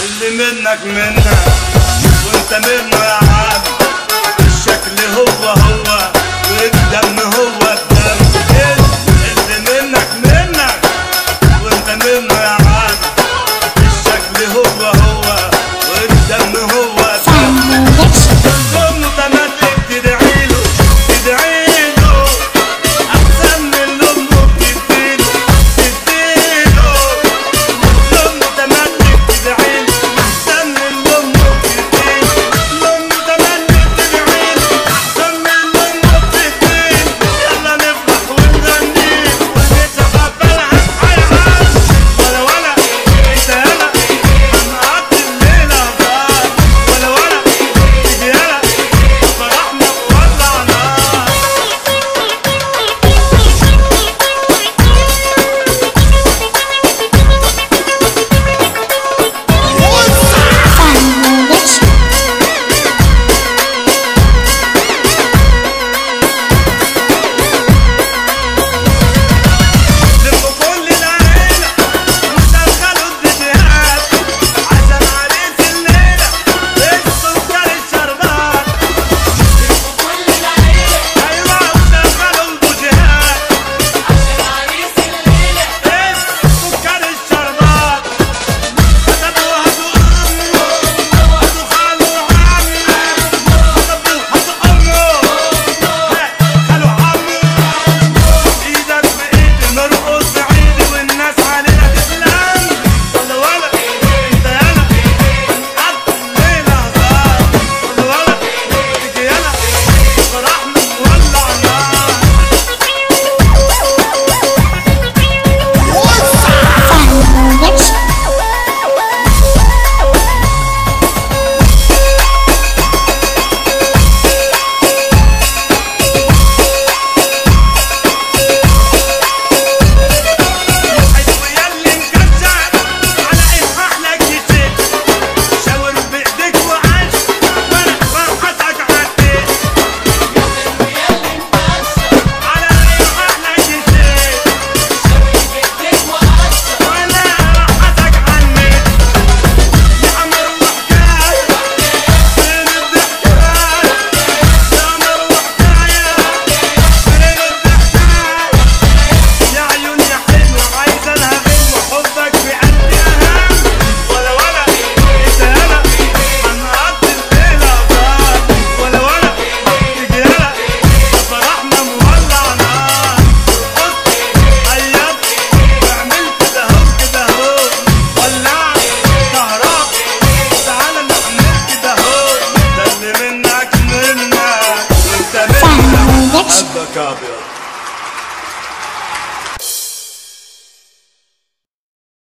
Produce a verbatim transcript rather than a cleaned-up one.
اللي منك منك وانت منه يا عم. الشكل هو هو والدم هو الدم. اللي منك منك وانت منه يا عم. الشكل هو هو والدم هو الدم. كل متملك تدعيله تدعيله احسن من اللي امه بتديله تديله. كل متملك تدعيله احسن من اللي امه بتديله. كل متملك تدعيله احسن من اللي امه بتديله. يلا نفرح ونغني ونتقبلها بحيران. ولا ولا انت يلا هنقضي الليله هزار. ولا ولا تيجي يلا فرحنا نولع نار. لموا كل العيلة وشغلوا الديجيهات عشان عريس الليلة السكر الشربات. لموا كل العيلة أيوة وشغلوا الديجيهات عشان عريس الليلة السكر الشربات. كتبوا هاتوا أمه هاتوا خالو عمه. كتبوا هاتوا أمه خالو عمه. إيدك بإيدي نرقص عيدي والناس علينا تتلم. ولا ولا انت يلا هنقضي الليلة هزار. ولا ولا تيجي يلا فرحنا نولع نار. حلو ياللي مكشع على ايه احلى كتير. شاور بايديك وعاش وانا فرحتك عديت. حلو ياللي مكشع على ايه احلى كتير. شاور بايديك وعاش وانا فرحتك عنيت. يا عمر وحكايه فين الضحكايه. يا عمر وحكايه فين الضحكايه. يا عيون يا حلو عايزة لها غنوة حبك في قلبي أهم. ولا ولا انت يلا هنقضي الليلة هزار. ولا ولا تيجي يلا فرحنا نولع نار. رقصت عيطت وعملت كده اهو كده اهو. ولعت كهربا تعالى نعمل كده اهو. ده اللي منك منك وانت منك حبك ابيض.